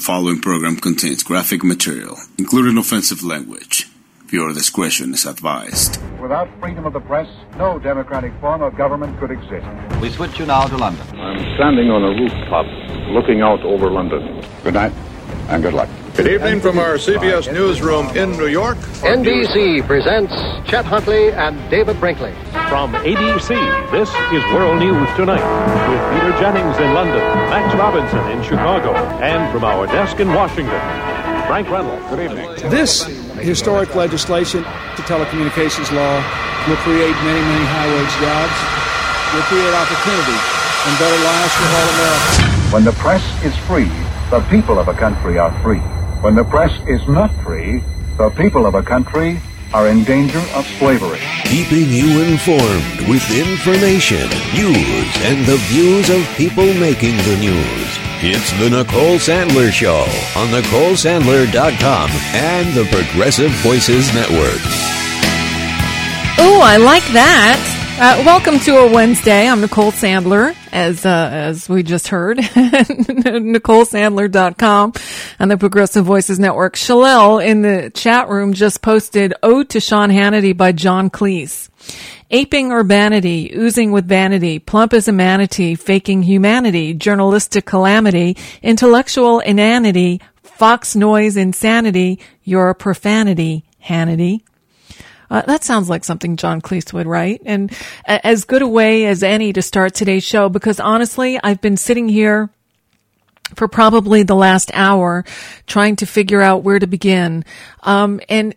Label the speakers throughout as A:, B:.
A: following program contains graphic material, including offensive language. Viewer discretion is advised.
B: Without freedom of the press, no democratic form of government could exist.
C: We switch you now to London.
D: I'm standing on a rooftop looking out over London.
E: Good night and good luck.
F: Good evening from our CBS newsroom in New York.
G: NBC presents Chet Huntley and David Brinkley.
H: From ABC, this is World News Tonight with Peter Jennings in London, Max Robinson in Chicago, and from our desk in Washington, Frank Reynolds.
E: Good evening.
I: This historic legislation, the telecommunications law, will create many, many high-wage jobs, will create opportunity and better lives for all Americans.
B: When the press is free, the people of a country are free. When the press is not free, the people of a country are in danger of slavery.
J: Keeping you informed with information, news, and the views of people making the news. It's the Nicole Sandler Show on NicoleSandler.com and the Progressive Voices Network.
K: Oh, I like that. Welcome to a Wednesday. I'm Nicole Sandler, as we just heard. NicoleSandler.com and the Progressive Voices Network. Shalel in the chat room just posted Ode to Sean Hannity by John Cleese. Aping urbanity, oozing with vanity, plump as a manatee, faking humanity, journalistic calamity, intellectual inanity, fox noise insanity, you're a profanity, Hannity. That sounds like something John Cleese would write, and as good a way as any to start today's show, because honestly, I've been sitting here for probably the last hour trying to figure out where to begin. I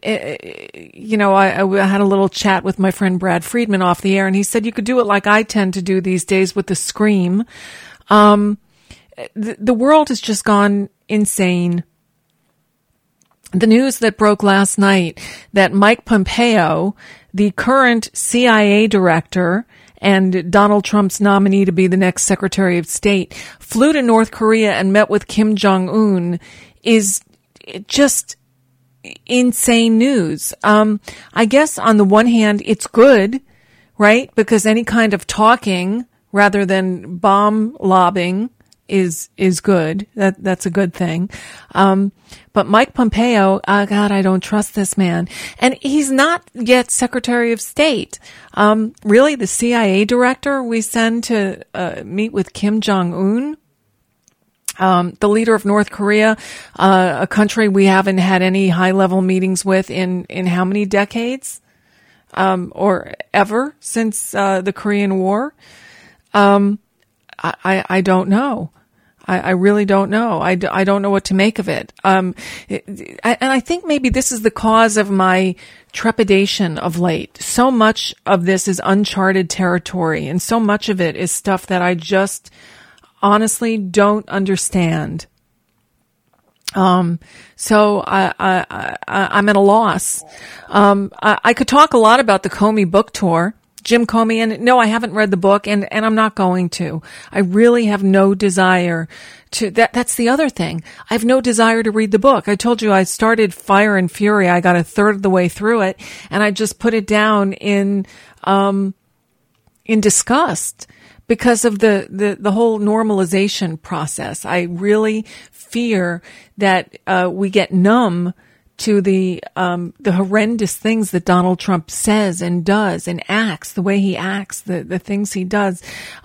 K: had a little chat with my friend Brad Friedman off the air, and he said you could do it like I tend to do these days with the Scream. The world has just gone insane. The news that broke last night that Mike Pompeo, the current CIA director and Donald Trump's nominee to be the next Secretary of State, flew to North Korea and met with Kim Jong-un is just insane news. I guess on the one hand, it's good, right? Because any kind of talking rather than bomb lobbing is good. That's a good thing. But Mike Pompeo, God, I don't trust this man. And he's not yet Secretary of State. Really, the CIA director we send to meet with Kim Jong-un, the leader of North Korea, a country we haven't had any high-level meetings with in how many decades? Or ever since the Korean War? I don't know. I really don't know. I don't know what to make of it. And I think maybe this is the cause of my trepidation of late. So much of this is uncharted territory, and so much of it is stuff that I just honestly don't understand. So I'm at a loss. I could talk a lot about the Comey book tour. Jim Comey, and no, I haven't read the book, and I'm not going to. I really have no desire to. That's the other thing. I have no desire to read the book. I told you I started Fire and Fury. I got a third of the way through it, and I just put it down in disgust because of the whole normalization process. I really fear that we get numb to the horrendous things that Donald Trump says and does and acts, the way he acts, the things he does.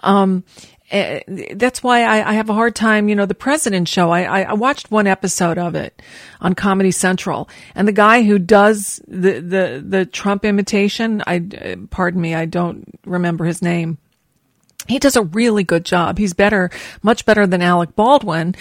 K: That's why I have a hard time, the President Show. I watched one episode of it on Comedy Central, and the guy who does the Trump imitation, pardon me, I don't remember his name. He does a really good job. He's much better than Alec Baldwin.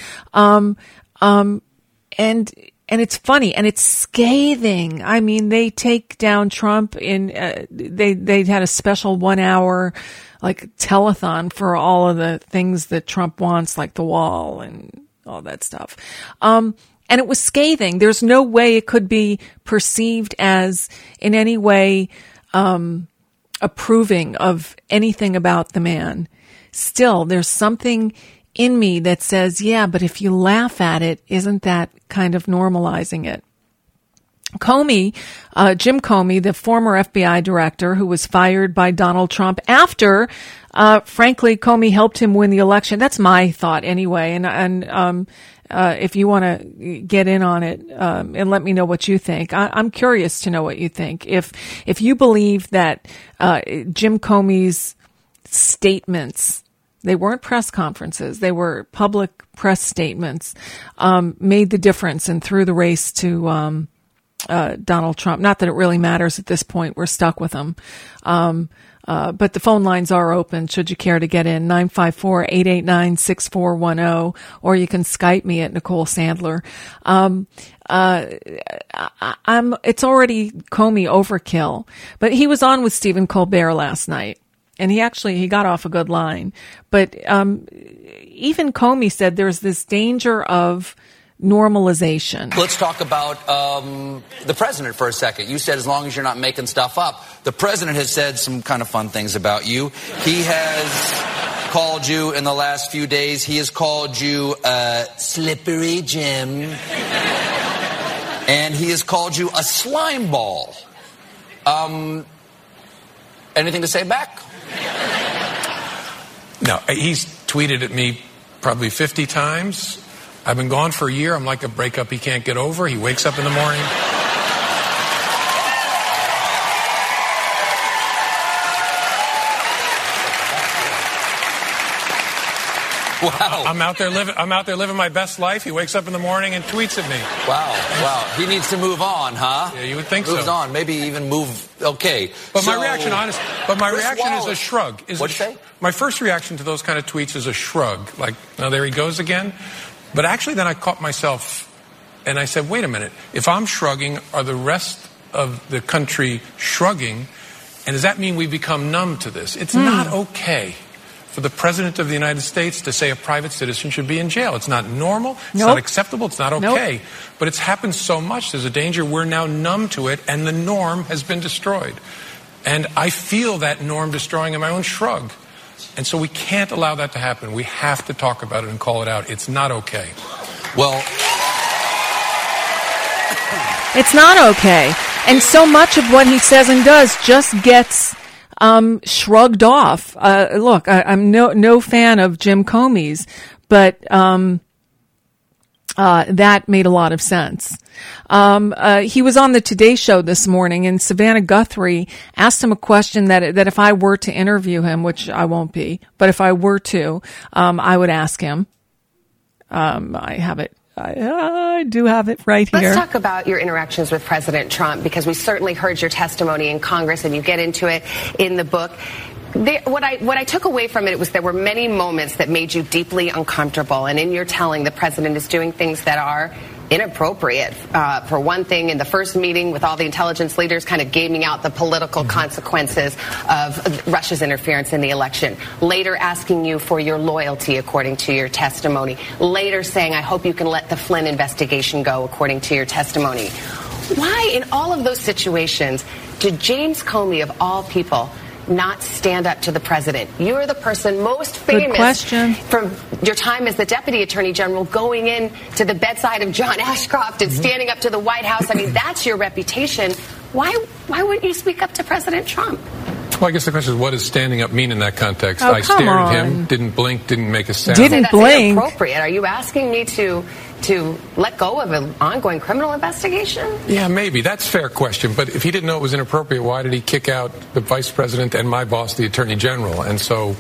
K: And it's funny and it's scathing. I mean, they take down Trump they had a special 1 hour telethon for all of the things that Trump wants, like the wall and all that stuff. And it was scathing. There's no way it could be perceived as in any way, approving of anything about the man. Still, there's something in me that says, yeah, but if you laugh at it, isn't that kind of normalizing it? Comey, Jim Comey, the former FBI director who was fired by Donald Trump after, frankly, Comey helped him win the election. That's my thought anyway. And if you want to get in on it, and let me know what you think. I'm curious to know what you think. If you believe that, Jim Comey's statements, they weren't press conferences, they were public press statements, made the difference and threw the race to, Donald Trump. Not that it really matters at this point. We're stuck with him. But the phone lines are open should you care to get in, 954-889-6410, or you can Skype me at Nicole Sandler. It's already Comey overkill, but he was on with Stephen Colbert last night, and he got off a good line. But, even Comey said there's this danger of normalization.
C: Let's talk about the president for a second. You said as long as you're not making stuff up. The president has said some kind of fun things about you. He has called you in the last few days. He has called you Slippery Jim. And he has called you a slime ball. Anything to say back?
E: No, he's tweeted at me probably 50 times. I've been gone for a year. I'm like a breakup he can't get over. He wakes up in the morning.
C: Wow.
E: I'm out there living my best life. He wakes up in the morning and tweets at me.
C: Wow. He needs to move on, huh?
E: Yeah, you would think
C: Moves
E: so.
C: on. Maybe even move. Okay.
E: But my reaction, honestly, is a shrug.
C: What'd you say?
E: My first reaction to those kind of tweets is a shrug. Like, now there he goes again. But actually, then I caught myself and I said, wait a minute. If I'm shrugging, are the rest of the country shrugging? And does that mean we become numb to this? It's not okay for the President of the United States to say a private citizen should be in jail. It's not normal. It's not acceptable. It's not okay. Nope. But it's happened so much. There's a danger we're now numb to it, and the norm has been destroyed. And I feel that norm destroying in my own shrug. And so we can't allow that to happen. We have to talk about it and call it out. It's not okay.
C: Well,
K: it's not okay. And so much of what he says and does just gets shrugged off. Look, I'm no fan of Jim Comey's, but that made a lot of sense. He was on the Today Show this morning, and Savannah Guthrie asked him a question that if I were to interview him, which I won't be, but if I were to, I would ask him. I have it. I do have it right here.
L: Let's talk about your interactions with President Trump, because we certainly heard your testimony in Congress, and you get into it in the book. What I took away from it was there were many moments that made you deeply uncomfortable, and in your telling, the president is doing things that are inappropriate. For one thing, in the first meeting with all the intelligence leaders, kind of gaming out the political consequences of Russia's interference in the election. Later asking you for your loyalty, according to your testimony. Later saying, I hope you can let the Flynn investigation go, according to your testimony. Why, in all of those situations, did James Comey, of all people, not stand up to the president? You're the person most famous from your time as the Deputy Attorney General, going in to the bedside of John Ashcroft and standing up to the White House. I mean, that's your reputation. Why wouldn't you speak up to President Trump?
E: Well, I guess the question is, what does standing up mean in that context? I stared at him, didn't blink, didn't make a sound.
K: Didn't blink.
L: Inappropriate. Are you asking me to let go of an ongoing criminal investigation?
E: Yeah, maybe. That's a fair question. But if he didn't know it was inappropriate, why did he kick out the Vice President and my boss, the Attorney General? And so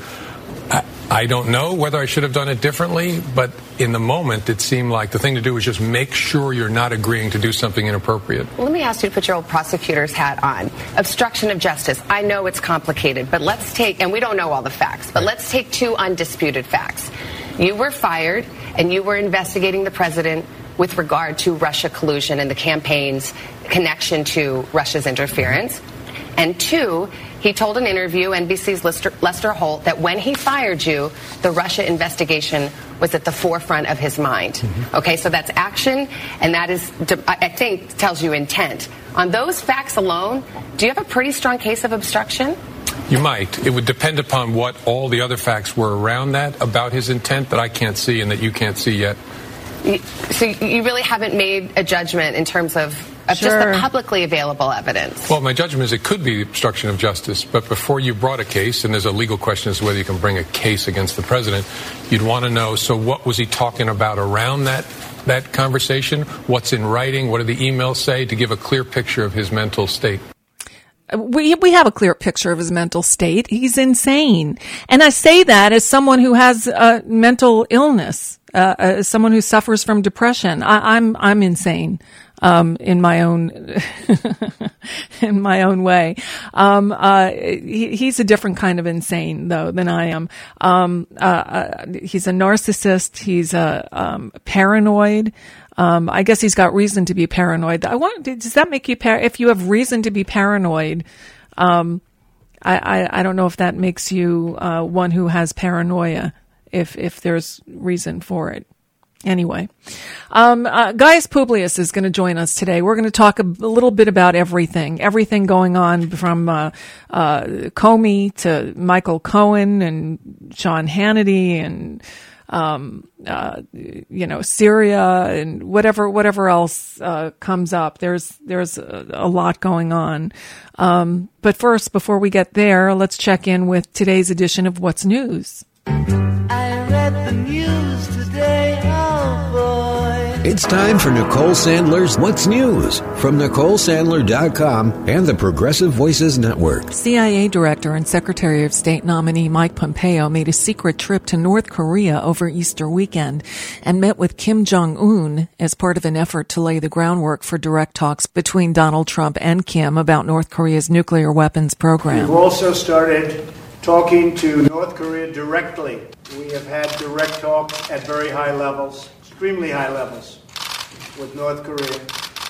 E: I don't know whether I should have done it differently, but in the moment, it seemed like the thing to do was just make sure you're not agreeing to do something inappropriate.
L: Well, let me ask you to put your old prosecutor's hat on. Obstruction of justice. I know it's complicated, but let's take, and we don't know all the facts, but let's take two undisputed facts. You were fired, and you were investigating the president with regard to Russia collusion and the campaign's connection to Russia's interference. And two, he told an interview, NBC's Lester Holt, that when he fired you, the Russia investigation was at the forefront of his mind. Mm-hmm. Okay, so that's action, and that is, I think, tells you intent. On those facts alone, do you have a pretty strong case of obstruction?
E: You might. It would depend upon what all the other facts were around that about his intent that I can't see and that you can't see yet.
L: So you really haven't made a judgment in terms of of just the publicly available evidence?
E: Well, my judgment is it could be obstruction of justice, but before you brought a case, and there's a legal question as to whether you can bring a case against the president, you'd want to know, so what was he talking about around that conversation? What's in writing? What do the emails say, to give a clear picture of his mental state?
K: We have a clear picture of his mental state. He's insane. And I say that as someone who has mental illness, as someone who suffers from depression. I'm insane, in my own, in my own way. He's a different kind of insane though than I am. He's a narcissist. He's paranoid. I guess he's got reason to be paranoid. Does that make you if you have reason to be paranoid? I don't know if that makes you one who has paranoia, if there's reason for it. Anyway, Gaius Publius is going to join us today. We're going to talk a little bit about everything going on from Comey to Michael Cohen and Sean Hannity and Syria and whatever else comes up. There's a lot going on. But first, before we get there, let's check in with today's edition of What's News.
M: I read the news today, oh boy.
J: It's time for Nicole Sandler's What's News from NicoleSandler.com and the Progressive Voices Network.
K: CIA Director and Secretary of State nominee Mike Pompeo made a secret trip to North Korea over Easter weekend and met with Kim Jong-un as part of an effort to lay the groundwork for direct talks between Donald Trump and Kim about North Korea's nuclear weapons program.
N: We've also started talking to North Korea directly. We have had direct talks at very high levels, extremely high levels, with North Korea.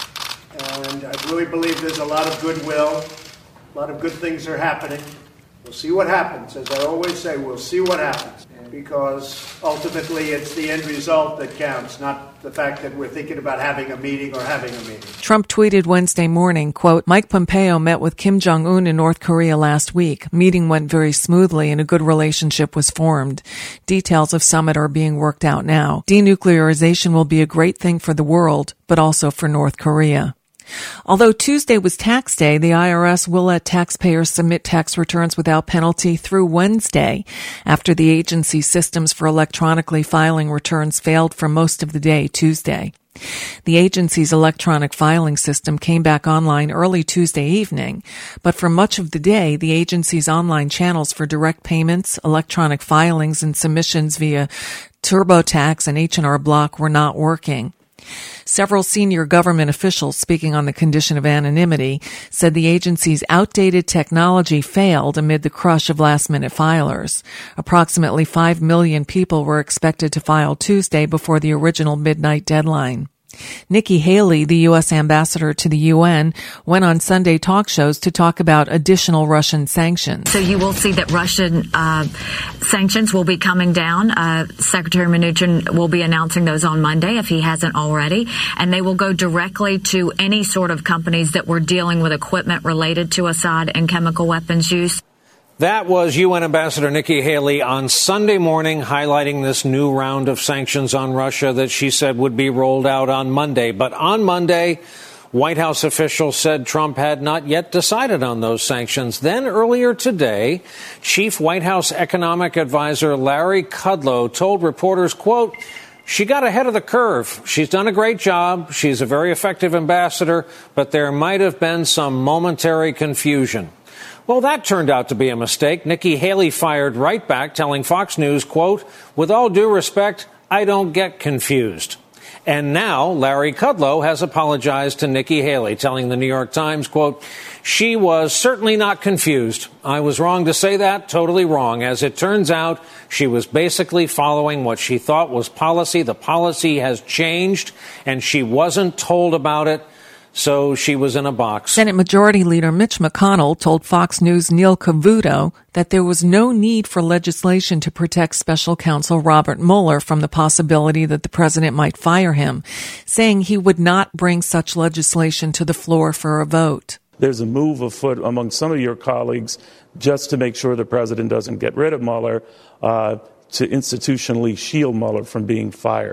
N: And I really believe there's a lot of goodwill, a lot of good things are happening. We'll see what happens. As I always say, we'll see what happens. Because ultimately it's the end result that counts, not the fact that we're thinking about having a meeting or having a meeting.
K: Trump tweeted Wednesday morning, quote, Mike Pompeo met with Kim Jong-un in North Korea last week. Meeting went very smoothly and a good relationship was formed. Details of summit are being worked out now. Denuclearization will be a great thing for the world, but also for North Korea. Although Tuesday was tax day, the IRS will let taxpayers submit tax returns without penalty through Wednesday after the agency's systems for electronically filing returns failed for most of the day Tuesday. The agency's electronic filing system came back online early Tuesday evening, but for much of the day, the agency's online channels for direct payments, electronic filings, and submissions via TurboTax and H&R Block were not working. Several senior government officials speaking on the condition of anonymity said the agency's outdated technology failed amid the crush of last-minute filers. Approximately 5 million people were expected to file Tuesday before the original midnight deadline. Nikki Haley, the U.S. ambassador to the UN, went on Sunday talk shows to talk about additional Russian sanctions.
O: So you will see that Russian sanctions will be coming down. Secretary Mnuchin will be announcing those on Monday if he hasn't already. And they will go directly to any sort of companies that were dealing with equipment related to Assad and chemical weapons use.
P: That was UN Ambassador Nikki Haley on Sunday morning, highlighting this new round of sanctions on Russia that she said would be rolled out on Monday. But on Monday, White House officials said Trump had not yet decided on those sanctions. Then earlier today, Chief White House Economic Advisor Larry Kudlow told reporters, quote, she got ahead of the curve. She's done a great job. She's a very effective ambassador, but there might have been some momentary confusion. Well, that turned out to be a mistake. Nikki Haley fired right back, telling Fox News, quote, with all due respect, I don't get confused. And now Larry Kudlow has apologized to Nikki Haley, telling the New York Times, quote, she was certainly not confused. I was wrong to say that, totally wrong. As it turns out, she was basically following what she thought was policy. The policy has changed, and she wasn't told about it. So she was in a box.
K: Senate Majority Leader Mitch McConnell told Fox News' Neil Cavuto that there was no need for legislation to protect Special Counsel Robert Mueller from the possibility that the president might fire him, saying he would not bring such legislation to the floor for a vote.
Q: There's a move afoot among some of your colleagues just to make sure the president doesn't get rid of Mueller, to institutionally shield Mueller from being fired.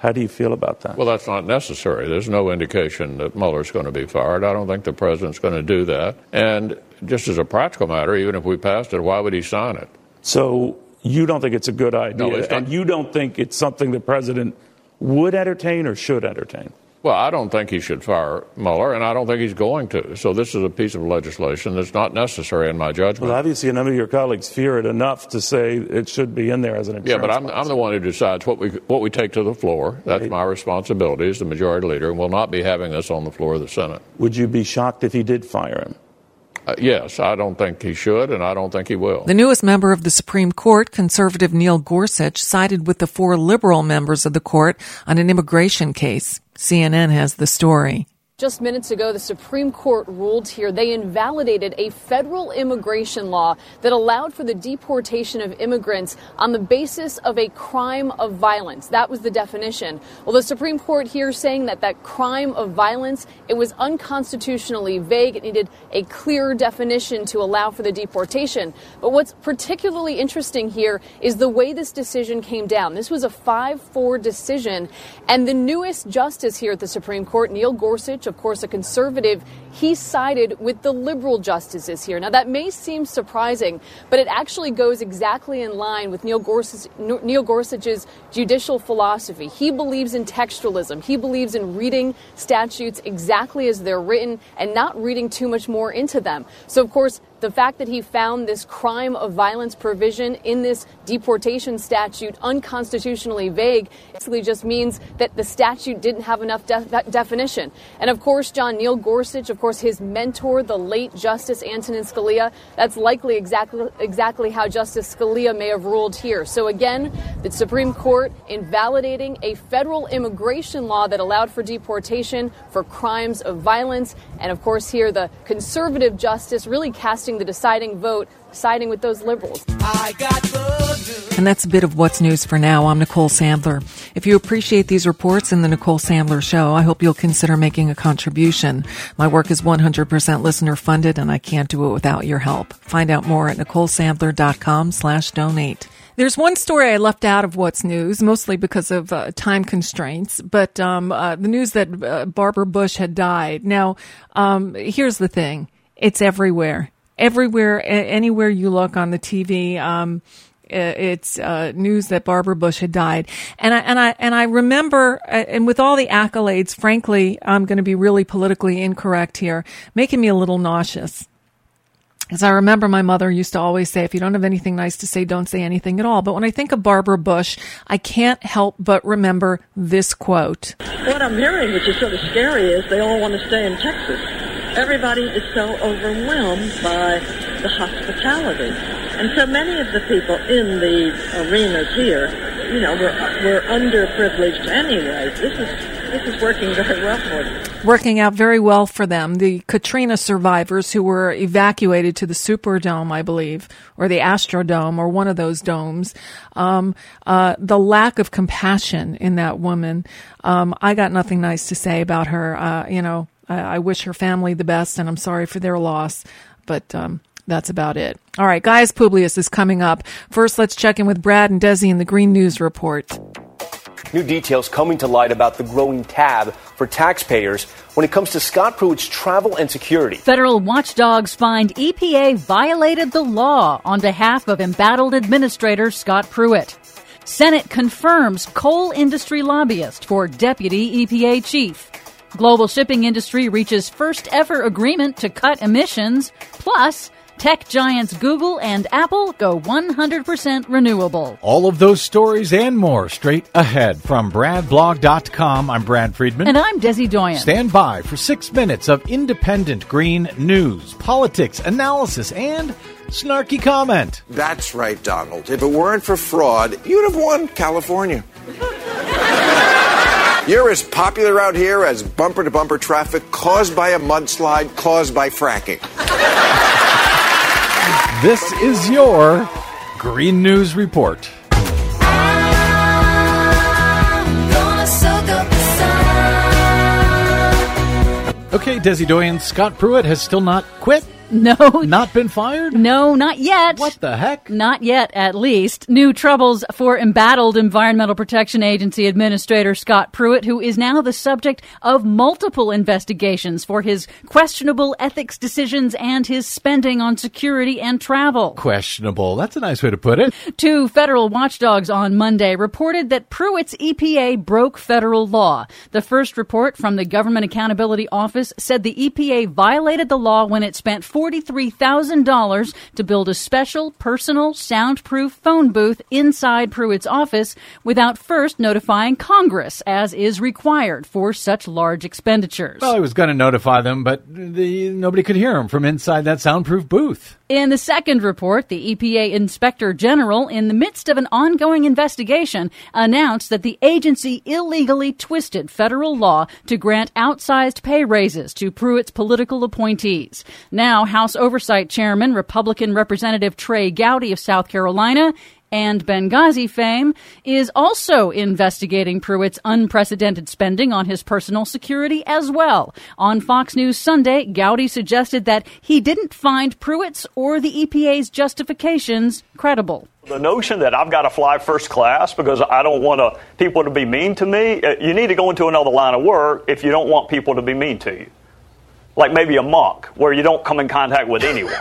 Q: How do you feel about that?
R: Well, that's not necessary. There's no indication that Mueller's going to be fired. I don't think the president's going to do that. And just as a practical matter, even if we passed it, why would he sign it?
Q: So you don't think it's a good idea?
R: No,
Q: and you don't think it's something the president would entertain or should entertain?
R: Well, I don't think he should fire Mueller, and I don't think he's going to. So this is a piece of legislation that's not necessary in my judgment.
Q: Well, obviously, a number of your colleagues fear it enough to say it should be in there as an insurance
R: policy. I'm the one who decides what we take to the floor. That's my responsibility as the majority leader, and we'll not be having this on the floor of the Senate.
Q: Would you be shocked if he did fire him?
R: Yes, I don't think he should, and I don't think he will.
K: The newest member of the Supreme Court, conservative Neil Gorsuch, sided with the 4 liberal members of the court on an immigration case. CNN has the story.
S: Just minutes ago, the Supreme Court ruled here they invalidated a federal immigration law that allowed for the deportation of immigrants on the basis of a crime of violence. That was the definition. Well, the Supreme Court here saying that crime of violence, it was unconstitutionally vague. It needed a clearer definition to allow for the deportation. But what's particularly interesting here is the way this decision came down. This was a 5-4 decision, and the newest justice here at the Supreme Court, Neil Gorsuch, of course, a conservative, he sided with the liberal justices here. Now, that may seem surprising, but it actually goes exactly in line with Neil Gorsuch's judicial philosophy. He believes in textualism. He believes in reading statutes exactly as they're written and not reading too much more into them. So, of course, the fact that he found this crime of violence provision in this deportation statute unconstitutionally vague basically just means that the statute didn't have enough definition. And of course, Neil Gorsuch, of course, his mentor, the late Justice Antonin Scalia, that's likely exactly how Justice Scalia may have ruled here. So again, the Supreme Court invalidating a federal immigration law that allowed for deportation for crimes of violence. And of course, here the conservative justice really casting the deciding vote, siding with those liberals.
K: And that's a bit of what's news for now. I'm Nicole Sandler. If you appreciate these reports in the Nicole Sandler Show, I hope you'll consider making a contribution. My work is 100% listener funded, and I can't do it without your help. Find out more at NicoleSandler.com/donate. There's one story I left out of what's news, mostly because of time constraints, but the news that Barbara Bush had died. Now, here's the thing. It's everywhere. Everywhere, anywhere you look on the TV, it's news that Barbara Bush had died. And I remember, and with all the accolades, frankly, I'm going to be really politically incorrect here, making me a little nauseous. Because I remember my mother used to always say, if you don't have anything nice to say, don't say anything at all. But when I think of Barbara Bush, I can't help but remember this quote.
T: What I'm hearing, which is sort of scary, is they all want to stay in Texas. Everybody is so overwhelmed by the hospitality. And so many of the people in the arenas here, we're underprivileged anyway. This is working very well for them.
K: Working out very well for them. The Katrina survivors who were evacuated to the Superdome, I believe, or the Astrodome, or one of those domes. The lack of compassion in that woman. I got nothing nice to say about her. I wish her family the best, and I'm sorry for their loss, but that's about it. All right, Gaius Publius is coming up. First, let's check in with Brad and Desi in the Green News Report.
U: New details coming to light about the growing tab for taxpayers when it comes to Scott Pruitt's travel and security.
V: Federal watchdogs find EPA violated the law on behalf of embattled Administrator Scott Pruitt. Senate confirms coal industry lobbyist for deputy EPA chief. Global shipping industry reaches first ever agreement to cut emissions. Plus, tech giants Google and Apple go 100% renewable.
W: All of those stories and more straight ahead from BradBlog.com. I'm Brad Friedman.
V: And I'm Desi Doyen.
W: Stand by for 6 minutes of independent green news, politics, analysis, and snarky comment.
X: That's right, Donald. If it weren't for fraud, you'd have won California. You're as popular out here as bumper-to-bumper traffic caused by a mudslide caused by fracking.
W: This is your Green News Report. Okay, Desi Doyen, Scott Pruitt has still not quit.
V: No.
W: Not been fired?
V: No, not yet.
W: What the heck?
V: Not yet, at least. New troubles for embattled Environmental Protection Agency Administrator Scott Pruitt, who is now the subject of multiple investigations for his questionable ethics decisions and his spending on security and travel.
W: Questionable. That's a nice way to put it.
V: 2 federal watchdogs on Monday reported that Pruitt's EPA broke federal law. The first report from the Government Accountability Office said the EPA violated the law when it spent $43,000 to build a special personal soundproof phone booth inside Pruitt's office without first notifying Congress, as is required for such large expenditures.
W: Well, I was going to notify them, but nobody could hear him from inside that soundproof booth.
V: In the second report, the EPA Inspector General, in the midst of an ongoing investigation, announced that the agency illegally twisted federal law to grant outsized pay raises to Pruitt's political appointees. Now, House Oversight Chairman, Republican Representative Trey Gowdy of South Carolina, and Benghazi fame, is also investigating Pruitt's unprecedented spending on his personal security as well. On Fox News Sunday, Gowdy suggested that he didn't find Pruitt's or the EPA's justifications credible.
A: The notion that I've got to fly first class because I don't want people to be mean to me, you need to go into another line of work if you don't want people to be mean to you. Like maybe a monk, where you don't come in contact with anyone.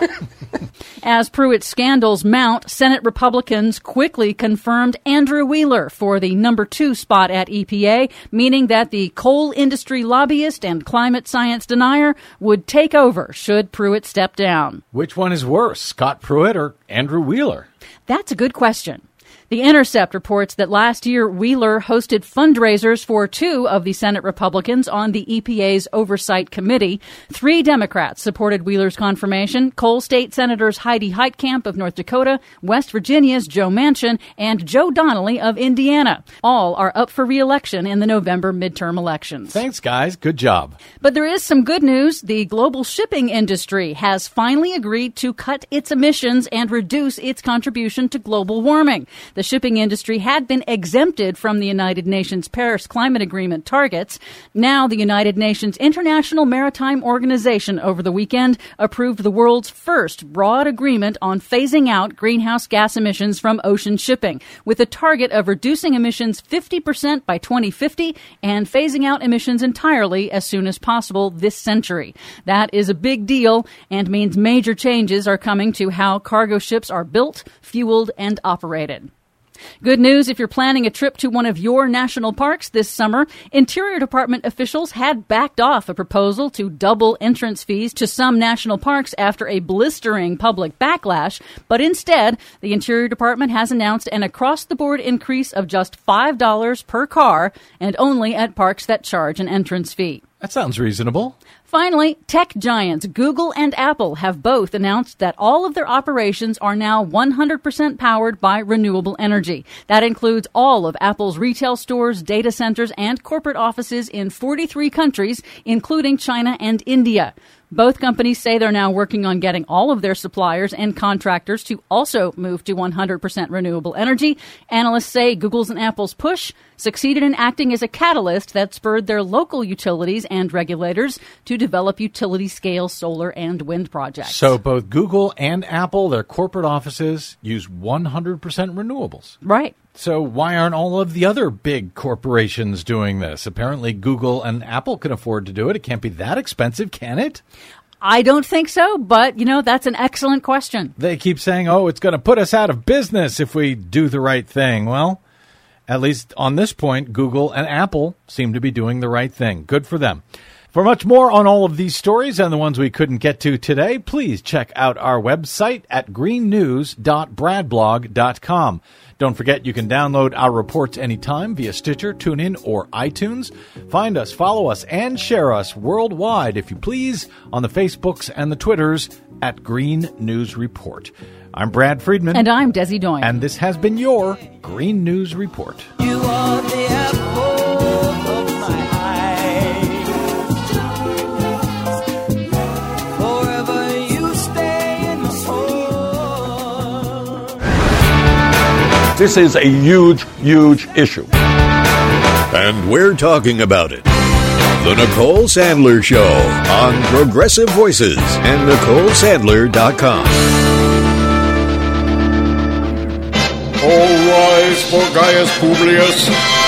V: As Pruitt's scandals mount, Senate Republicans quickly confirmed Andrew Wheeler for the number 2 spot at EPA, meaning that the coal industry lobbyist and climate science denier would take over should Pruitt step down.
W: Which one is worse, Scott Pruitt or Andrew Wheeler?
V: That's a good question. The Intercept reports that last year, Wheeler hosted fundraisers for 2 of the Senate Republicans on the EPA's Oversight Committee. 3 Democrats supported Wheeler's confirmation: Coal State Senators Heidi Heitkamp of North Dakota, West Virginia's Joe Manchin, and Joe Donnelly of Indiana. All are up for re-election in the November midterm elections.
W: Thanks, guys. Good job.
V: But there is some good news. The global shipping industry has finally agreed to cut its emissions and reduce its contribution to global warming. The shipping industry had been exempted from the United Nations Paris Climate Agreement targets. Now, the United Nations International Maritime Organization over the weekend approved the world's first broad agreement on phasing out greenhouse gas emissions from ocean shipping, with a target of reducing emissions 50% by 2050 and phasing out emissions entirely as soon as possible this century. That is a big deal and means major changes are coming to how cargo ships are built, fueled, and operated. Good news if you're planning a trip to one of your national parks this summer. Interior Department officials had backed off a proposal to double entrance fees to some national parks after a blistering public backlash. But instead, the Interior Department has announced an across-the-board increase of just $5 per car and only at parks that charge an entrance fee.
W: That sounds reasonable.
V: Finally, tech giants Google and Apple have both announced that all of their operations are now 100% powered by renewable energy. That includes all of Apple's retail stores, data centers, and corporate offices in 43 countries, including China and India. Both companies say they're now working on getting all of their suppliers and contractors to also move to 100% renewable energy. Analysts say Google's and Apple's push succeeded in acting as a catalyst that spurred their local utilities and regulators to develop utility-scale solar and wind projects.
W: So both Google and Apple, their corporate offices, use 100% renewables.
V: Right.
W: So why aren't all of the other big corporations doing this? Apparently Google and Apple can afford to do it. It can't be that expensive, can it?
V: I don't think so, but, that's an excellent question.
W: They keep saying, it's going to put us out of business if we do the right thing. Well, at least on this point, Google and Apple seem to be doing the right thing. Good for them. For much more on all of these stories and the ones we couldn't get to today, please check out our website at greennews.bradblog.com. Don't forget you can download our reports anytime via Stitcher, TuneIn, or iTunes. Find us, follow us, and share us worldwide, if you please, on the Facebooks and the Twitters at Green News Report. I'm Brad Friedman.
V: And I'm Desi Doyen.
W: And this has been your Green News Report.
M: You are the apple of my eye. Forever you stay in my heart.
R: This is a huge, huge issue.
J: And we're talking about it. The Nicole Sandler Show on Progressive Voices and NicoleSandler.com.
D: All rise for Gaius Publius.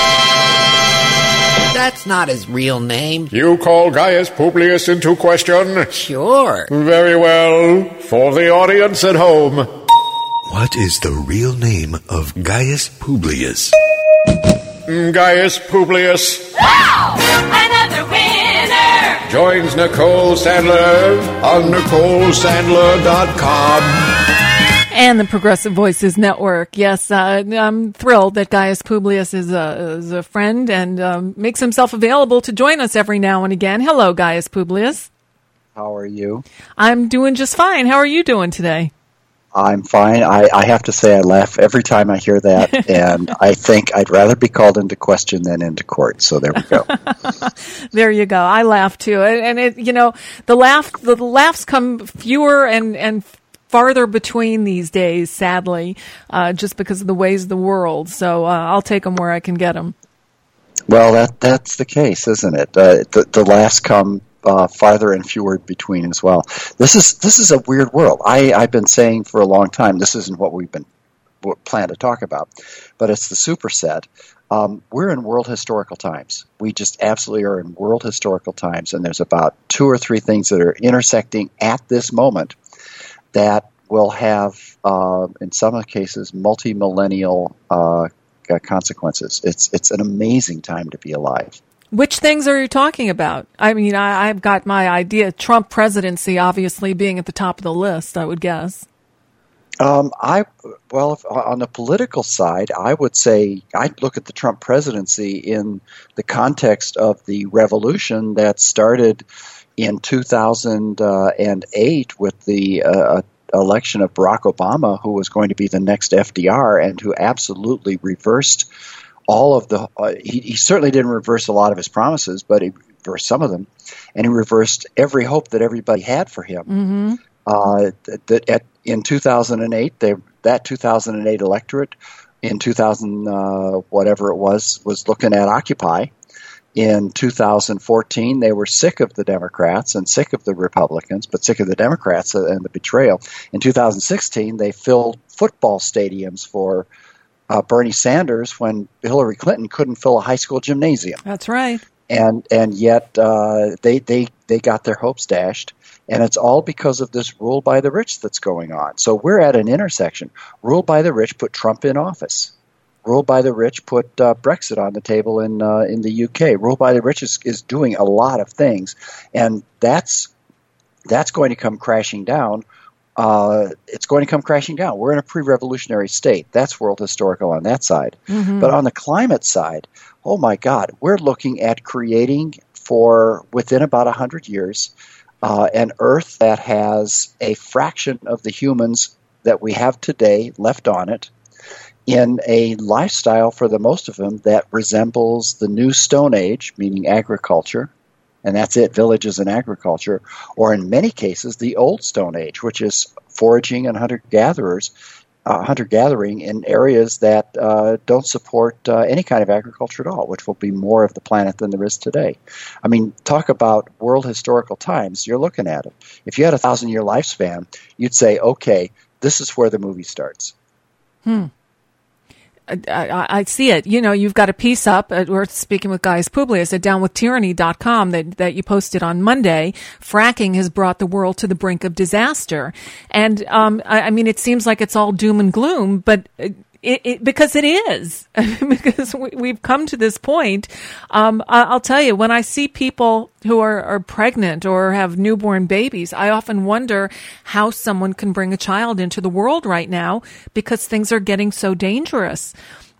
F: That's not his real name.
D: You call Gaius Publius into question?
F: Sure.
D: Very well. For the audience at home.
J: What is the real name of Gaius Publius?
D: Gaius Publius.
M: Wow! Another winner!
D: Joins Nicole Sandler on NicoleSandler.com.
K: And the Progressive Voices Network. Yes, I'm thrilled that Gaius Publius is a friend and makes himself available to join us every now and again. Hello, Gaius Publius.
G: How are you?
K: I'm doing just fine. How are you doing today?
G: I'm fine. I have to say I laugh every time I hear that, and I think I'd rather be called into question than into court. So there we go.
K: There you go. I laugh too, and it, the laughs come fewer and farther between these days, sadly, just because of the ways of the world. So I'll take them where I can get them.
G: Well, that's the case, isn't it? The laughs come farther and fewer between as well. This is a weird world. I've been saying for a long time, this isn't what we've been planned to talk about, but it's the superset. We're in world historical times. We just absolutely are in world historical times, and there's about 2 or 3 things that are intersecting at this moment that will have, in some cases, multi-millennial consequences. It's an amazing time to be alive.
K: Which things are you talking about? I mean, I've got my idea. Trump presidency, obviously, being at the top of the list, I would guess.
G: On the political side, I would say I'd look at the Trump presidency in the context of the revolution that started in 2008 with the election of Barack Obama, who was going to be the next FDR and who absolutely reversed all of the he certainly didn't reverse a lot of his promises, but he reversed some of them, and he reversed every hope that everybody had for him. Mm-hmm. In 2008, that 2008 electorate in 2000 whatever it was looking at Occupy. In 2014, they were sick of the Democrats and sick of the Republicans, but sick of the Democrats and the betrayal. In 2016, they filled football stadiums for Bernie Sanders when Hillary Clinton couldn't fill a high school gymnasium.
K: That's right.
G: And yet they got their hopes dashed. And it's all because of this rule by the rich that's going on. So we're at an intersection. Rule by the rich put Trump in office. Rule by the rich put Brexit on the table in the UK. Rule by the rich is doing a lot of things, and that's going to come crashing down. It's going to come crashing down. We're in a pre-revolutionary state. That's world historical on that side. Mm-hmm. But on the climate side, oh my God, we're looking at creating within about 100 years an Earth that has a fraction of the humans that we have today left on it, in a lifestyle, for the most of them, that resembles the new Stone Age, meaning agriculture, and that's it, villages and agriculture, or in many cases, the Old Stone Age, which is foraging and hunter-gathering in areas that don't support any kind of agriculture at all, which will be more of the planet than there is today. I mean, talk about world historical times, you're looking at it. If you had a 1,000-year lifespan, you'd say, okay, this is where the movie starts.
K: I see it. You've got a piece up. We're speaking with Gaius Publius at downwithtyranny.com that you posted on Monday. Fracking has brought the world to the brink of disaster. And, I mean, it seems like it's all doom and gloom, but because it is, because we've come to this point. I'll tell you, when I see people who are pregnant or have newborn babies, I often wonder how someone can bring a child into the world right now because things are getting so dangerous.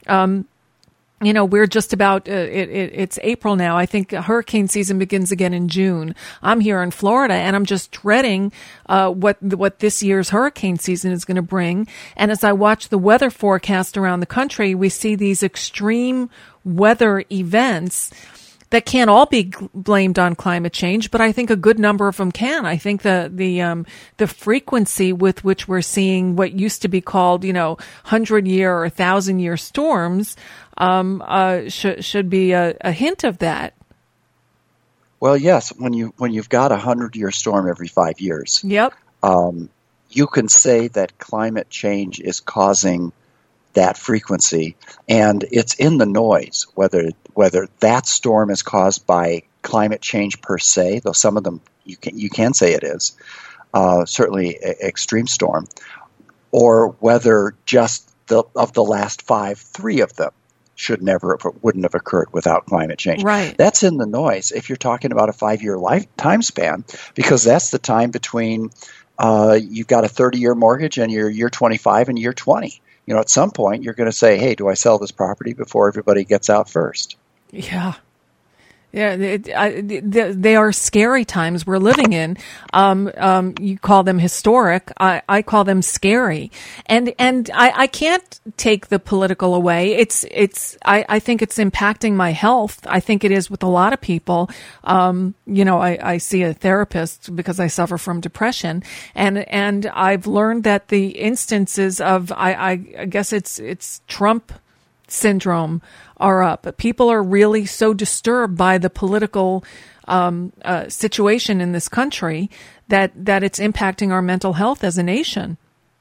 K: We're just about, it's April now. I think hurricane season begins again in June. I'm here in Florida and I'm just dreading, what this year's hurricane season is going to bring. And as I watch the weather forecast around the country, we see these extreme weather events that can't all be blamed on climate change, but I think a good number of them can. I think the frequency with which we're seeing what used to be called, 100-year or 1,000-year storms, should be a hint of that.
G: Well, yes. When you've got a 100-year storm every 5 years,
K: yep,
G: you can say that climate change is causing that frequency, and it's in the noise whether that storm is caused by climate change per se, though some of them you can say it is, certainly extreme storm, or whether just of the last 3 of them wouldn't have occurred without climate change.
K: Right.
G: That's in the noise if you're talking about a 5-year time span, because that's the time between you've got a 30-year mortgage and you're year 25 and year 20. At some point you're going to say, hey, do I sell this property before everybody gets out first?
K: Yeah. Yeah, they are scary times we're living in. You call them historic. I call them scary. And I can't take the political away. I think it's impacting my health. I think it is with a lot of people. I see a therapist because I suffer from depression, and I've learned that the instances of, I guess it's Trump syndrome are up. People are really so disturbed by the political situation in this country that it's impacting our mental health as a nation.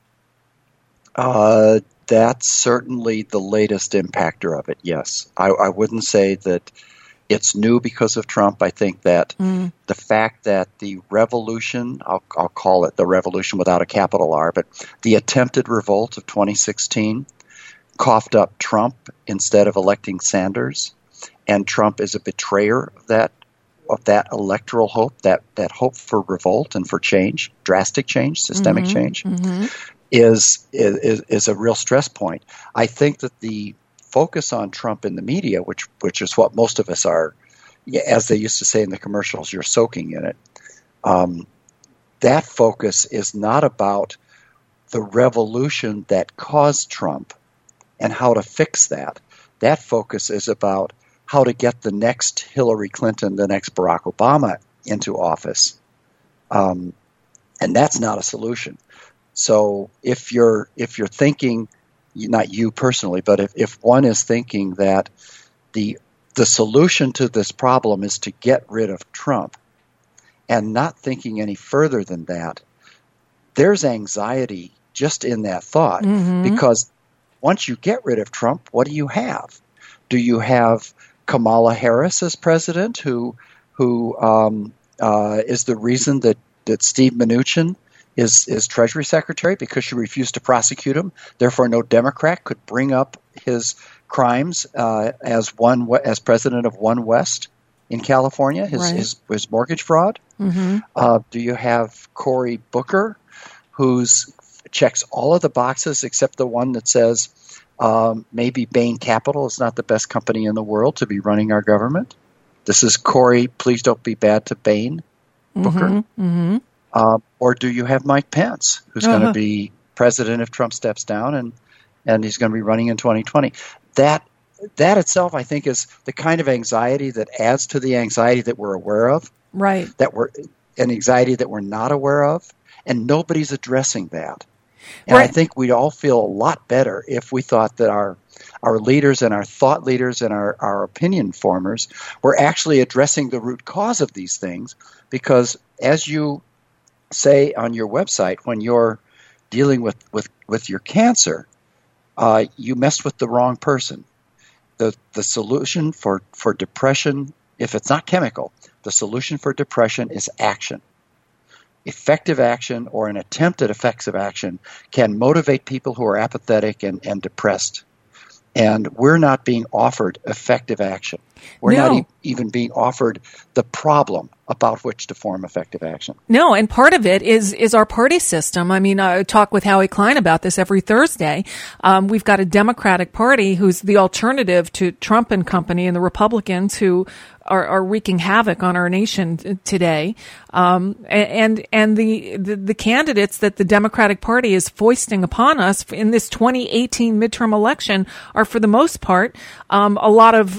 G: That's certainly the latest impactor of it, yes. I wouldn't say that it's new because of Trump. I think that the fact that the revolution, I'll call it the revolution without a capital R, but the attempted revolt of 2016 coughed up Trump instead of electing Sanders, and Trump is a betrayer of that electoral hope, that hope for revolt and for change, drastic change, systemic change, is a real stress point. I think that the focus on Trump in the media, which is what most of us are, as they used to say in the commercials, you're soaking in it. That focus is not about the revolution that caused Trump and how to fix that. That focus is about how to get the next Hillary Clinton, the next Barack Obama into office. And that's not a solution. So if you're thinking, not you personally, but if one is thinking that the solution to this problem is to get rid of Trump and not thinking any further than that, there's anxiety just in that thought, because once you get rid of Trump, what do you have? Do you have Kamala Harris as president, who is the reason that Steve Mnuchin is Treasury Secretary, because she refused to prosecute him? Therefore, no Democrat could bring up his crimes as president of One West in California, his mortgage fraud. Do you have Cory Booker, who's checks all of the boxes except the one that says maybe Bain Capital is not the best company in the world to be running our government? This is Cory, please don't be bad to Bain Booker. Or do you have Mike Pence, who's going to be president if Trump steps down, and he's going to be running in 2020? That itself, I think, is the kind of anxiety that adds to the anxiety that we're aware of.
K: Right.
G: An anxiety that we're not aware of, and nobody's addressing that. And I think we'd all feel a lot better if we thought that our leaders and our thought leaders and our opinion formers were actually addressing the root cause of these things. Because as you say on your website, when you're dealing with your cancer, you messed with the wrong person. The solution for depression, if it's not chemical, the solution for depression is action. Effective action, or an attempt at effective action, can motivate people who are apathetic and depressed. And we're not being offered effective action. We're not even being offered the problem about which to form effective action.
K: No, and part of it is our party system. I mean, I talk with Howie Klein about this every Thursday. We've got a Democratic Party who's the alternative to Trump and company, and the Republicans who are wreaking havoc on our nation today. And the candidates that the Democratic Party is foisting upon us in this 2018 midterm election are, for the most part, a lot of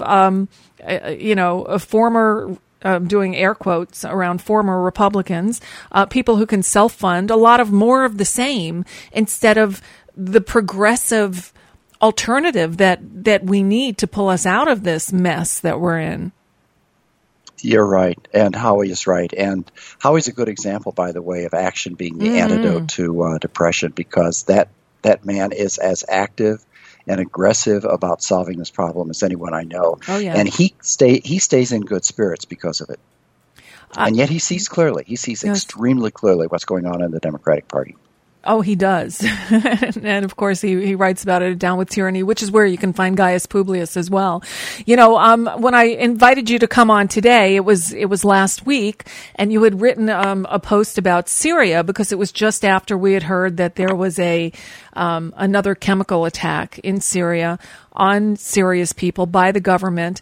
K: former, doing air quotes around former Republicans, people who can self-fund, a lot of more of the same instead of the progressive alternative that we need to pull us out of this mess that we're in.
G: You're right, and Howie is right. And Howie's a good example, by the way, of action being the antidote to depression, because that man is as active and aggressive about solving this problem as anyone I know.
K: Oh, yeah.
G: And he stays in good spirits because of it. And yet he sees clearly. He sees extremely clearly what's going on in the Democratic Party.
K: Oh, he does. And of course, he writes about it, Down with Tyranny, which is where you can find Gaius Publius as well. You know, when I invited you to come on today, it was last week, and you had written a post about Syria, because it was just after we had heard that there was another chemical attack in Syria on Syria's people by the government.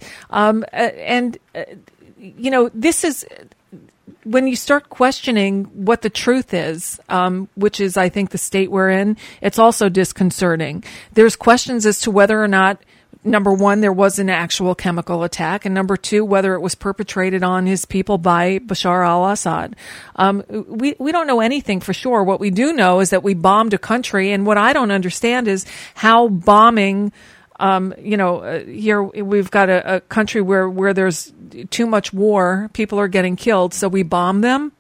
K: You know, this is... when you start questioning what the truth is, which is, I think, the state we're in, it's also disconcerting. There's questions as to whether or not, number one, there was an actual chemical attack, and number two, whether it was perpetrated on his people by Bashar al-Assad. We don't know anything for sure. What we do know is that we bombed a country, and what I don't understand is how bombing... here we've got a country where there's too much war, people are getting killed, so we bomb them.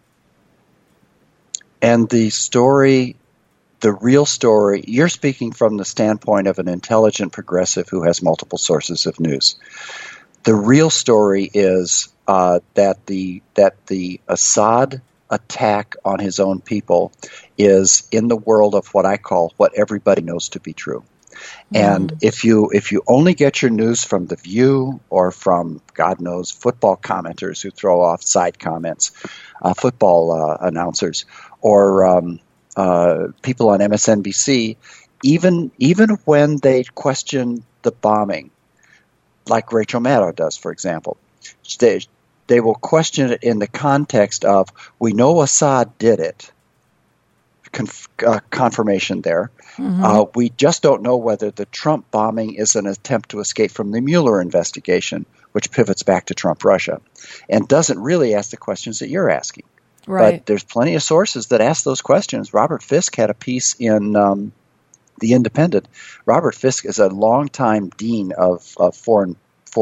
G: And the real story, you're speaking from the standpoint of an intelligent progressive who has multiple sources of news. The real story is that the Assad attack on his own people is in the world of what I call what everybody knows to be true. And if you only get your news from The View or from, God knows, football commenters who throw off side comments, football announcers, or people on MSNBC, even when they question the bombing, like Rachel Maddow does, for example, they will question it in the context of, we know Assad did it. Confirmation there. We just don't know whether the Trump bombing is an attempt to escape from the Mueller investigation, which pivots back to Trump-Russia, and doesn't really ask the questions that you're asking.
K: Right.
G: But there's plenty of sources that ask those questions. Robert Fisk had a piece in The Independent. Robert Fisk is a longtime dean of foreign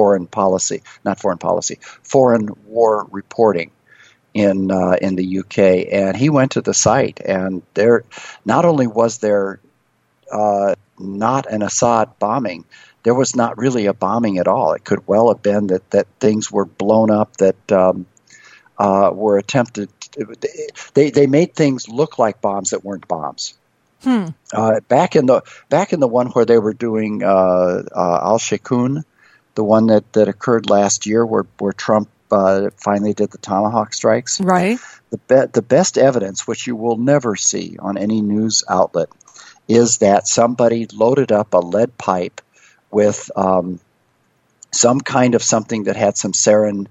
G: war reporting in the UK, and he went to the site, and there not only was there not an Assad bombing, there was not really a bombing at all. It could well have been that things were blown up, that were attempted. They made things look like bombs that weren't bombs. Back in the one where they were doing Al-Shikun, the one that occurred last year, where Trump finally did the Tomahawk strikes.
K: Right.
G: The best evidence, which you will never see on any news outlet, is that somebody loaded up a lead pipe with some kind of something that had some sarin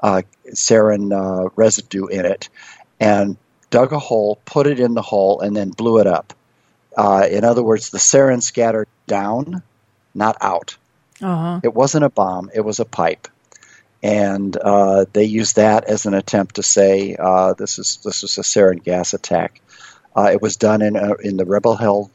G: residue in it, and dug a hole, put it in the hole, and then blew it up. In other words, the sarin scattered down, not out. It wasn't a bomb; it was a pipe. And they used that as an attempt to say this was a sarin gas attack. It was done in the rebel-held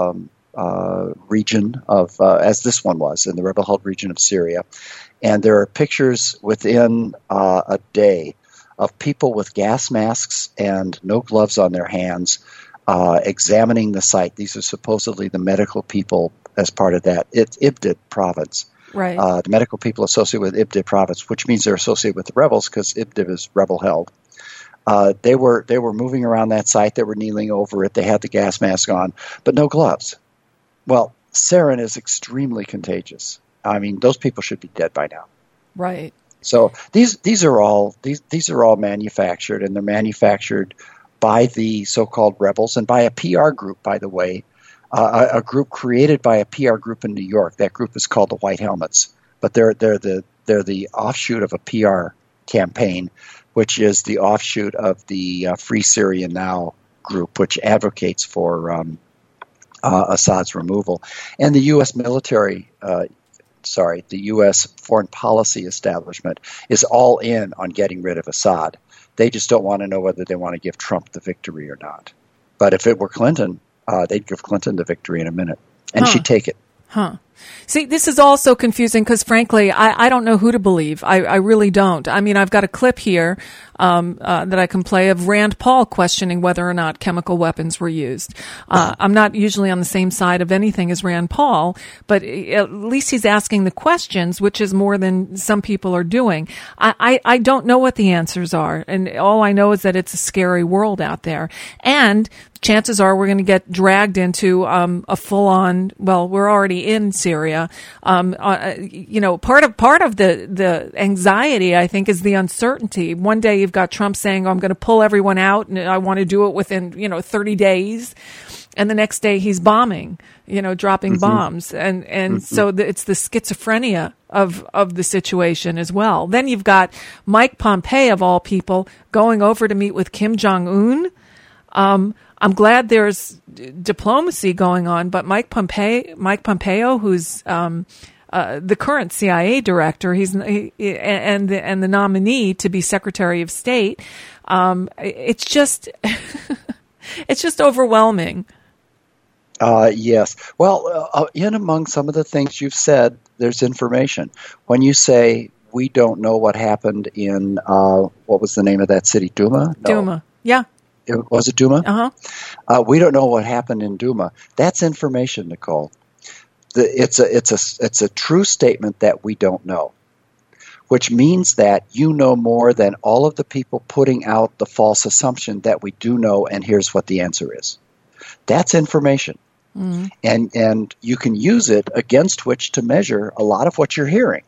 G: region of, as this one was, in the rebel-held region of Syria. And there are pictures within a day of people with gas masks and no gloves on their hands examining the site. These are supposedly the medical people as part of that. It's Idlib province.
K: Right.
G: The medical people associated with Idlib province, which means they're associated with the rebels because Idlib is rebel-held. They were moving around that site. They were kneeling over it. They had the gas mask on, but no gloves. Well, sarin is extremely contagious. I mean, those people should be dead by now.
K: Right.
G: So these are all manufactured, and they're manufactured by the so-called rebels and by a PR group, by the way. A group created by a PR group in New York. That group is called the White Helmets, but they're the offshoot of a PR campaign, which is the offshoot of the Free Syria Now group, which advocates for Assad's removal. And the U.S. the U.S. foreign policy establishment is all in on getting rid of Assad. They just don't want to know whether they want to give Trump the victory or not. But if it were Clinton, they'd give Clinton the victory in a minute, and she'd take it.
K: See, this is all so confusing because, frankly, I don't know who to believe. I really don't. I mean, I've got a clip here that I can play of Rand Paul questioning whether or not chemical weapons were used. I'm not usually on the same side of anything as Rand Paul, but at least he's asking the questions, which is more than some people are doing. I don't know what the answers are, and all I know is that it's a scary world out there. And chances are we're going to get dragged into a full-on, well, we're already in Syria. Part of the anxiety, I think, is the uncertainty. One day you've got Trump saying, I'm going to pull everyone out and I want to do it within, 30 days. And the next day he's bombing, dropping bombs. And so it's the schizophrenia of the situation as well. Then you've got Mike Pompeo, of all people, going over to meet with Kim Jong-un. I'm glad there's diplomacy going on, but Mike Pompeo, who's the current CIA director, and the nominee to be Secretary of State, it's just it's just overwhelming.
G: Yes. Well, in among some of the things you've said, there's information. When you say we don't know what happened in what was the name of that city, Duma? No.
K: Duma. Yeah.
G: Was it Duma?
K: Uh-huh.
G: We don't know what happened in Duma. That's information, Nicole. It's a true statement that we don't know, which means that you know more than all of the people putting out the false assumption that we do know, and here's what the answer is. That's information. Mm-hmm. And you can use it against which to measure a lot of what you're hearing.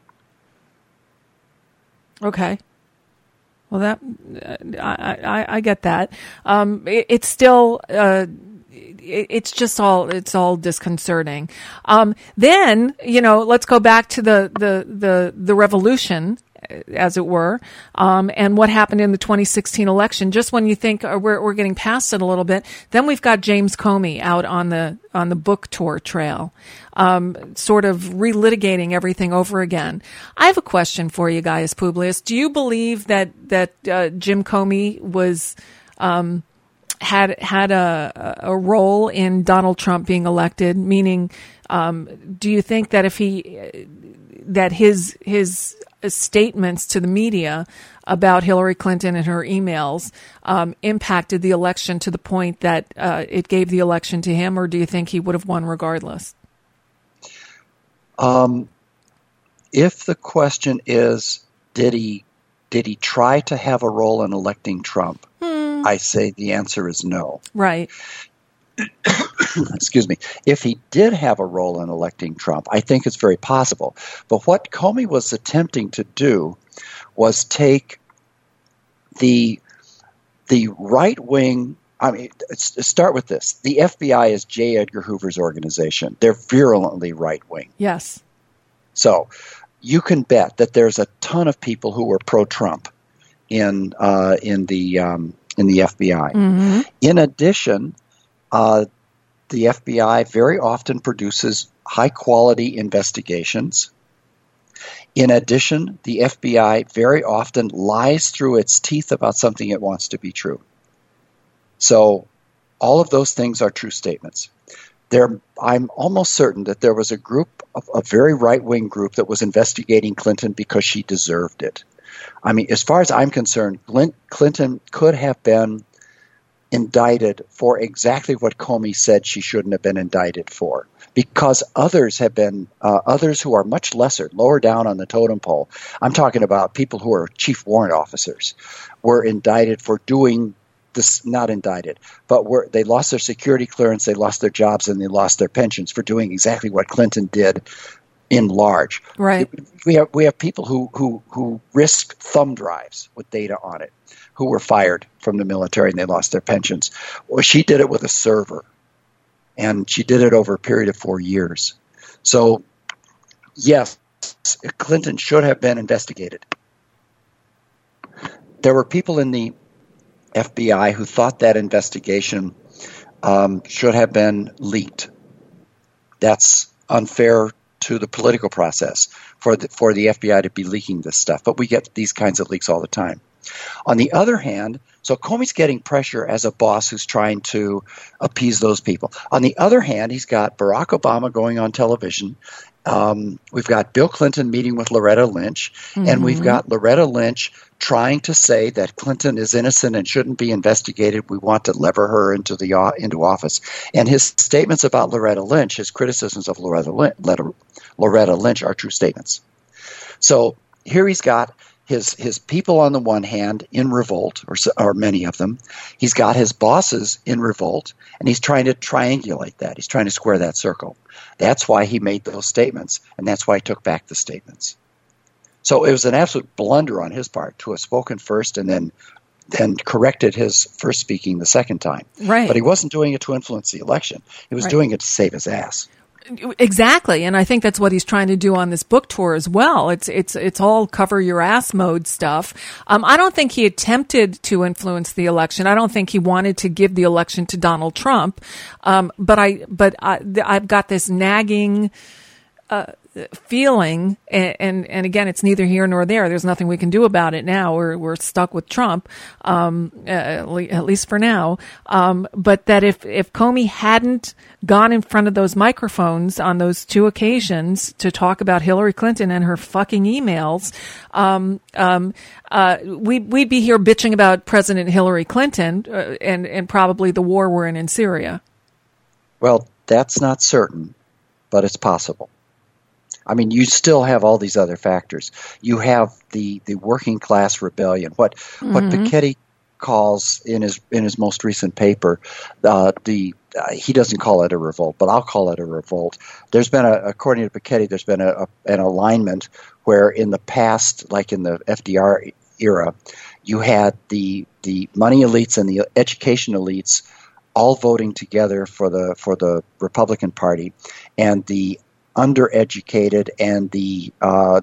K: Okay. Well, that I get that. It's still it's all disconcerting. Then let's go back to the revolution, as it were, and what happened in the 2016 election. Just when you think we're getting past it a little bit, then we've got James Comey out on the book tour trail, sort of relitigating everything over again. I have a question for you, Gaius Publius. Do you believe that Jim Comey was had a role in Donald Trump being elected? Meaning, do you think that that his statements to the media about Hillary Clinton and her emails impacted the election to the point that it gave the election to him, or do you think he would have won regardless?
G: If the question is, did he try to have a role in electing Trump? I say the answer is no.
K: Right.
G: Excuse me. If he did have a role in electing Trump, I think it's very possible. But what Comey was attempting to do was take the right wing. I mean, start with this. The FBI is J. Edgar Hoover's organization. They're virulently right wing.
K: Yes.
G: So you can bet that there's a ton of people who were pro-Trump in the FBI. Mm-hmm. In addition, the FBI very often produces high-quality investigations. In addition, the FBI very often lies through its teeth about something it wants to be true. So all of those things are true statements. I'm almost certain that there was a very right-wing group that was investigating Clinton because she deserved it. I mean, as far as I'm concerned, Clinton could have been indicted for exactly what Comey said she shouldn't have been indicted for, because others have been, others who are much lesser, lower down on the totem pole. I'm talking about people who are chief warrant officers, were indicted for doing this, not indicted, but they lost their security clearance, they lost their jobs, and they lost their pensions for doing exactly what Clinton did in large.
K: Right.
G: We have people who risk thumb drives with data on it, who were fired from the military and they lost their pensions. Well, she did it with a server, and she did it over a period of 4 years. So, yes, Clinton should have been investigated. There were people in the FBI who thought that investigation should have been leaked. That's unfair to the political process for the FBI to be leaking this stuff. But we get these kinds of leaks all the time. On the other hand, so Comey's getting pressure as a boss who's trying to appease those people. On the other hand, he's got Barack Obama going on television. We've got Bill Clinton meeting with Loretta Lynch, and we've got Loretta Lynch trying to say that Clinton is innocent and shouldn't be investigated. We want to lever her into office. And his statements about Loretta Lynch, his criticisms of Loretta Lynch are true statements. So here he's got his people on the one hand in revolt, or many of them. He's got his bosses in revolt, and he's trying to triangulate that. He's trying to square that circle. That's why he made those statements, and that's why he took back the statements. So it was an absolute blunder on his part to have spoken first and then corrected his first speaking the second time.
K: Right.
G: But he wasn't doing it to influence the election. He was doing it to save his ass.
K: Exactly, and I think that's what he's trying to do on this book tour as well. It's all cover your ass mode stuff. I don't think he attempted to influence the election. I don't think he wanted to give the election to Donald Trump. But I've got this nagging feeling, and again, it's neither here nor there. There's nothing we can do about it now. We're stuck with Trump, at least for now. But that if Comey hadn't gone in front of those microphones on those two occasions to talk about Hillary Clinton and her fucking emails, we'd be here bitching about President Hillary Clinton and probably the war we're in Syria.
G: Well, that's not certain, but it's possible. I mean, you still have all these other factors. You have the working class rebellion. What Piketty calls in his most recent paper, he doesn't call it a revolt, but I'll call it a revolt. There's been according to Piketty, there's been an alignment where in the past, like in the FDR era, you had the money elites and the education elites all voting together for the Republican Party, and the undereducated and the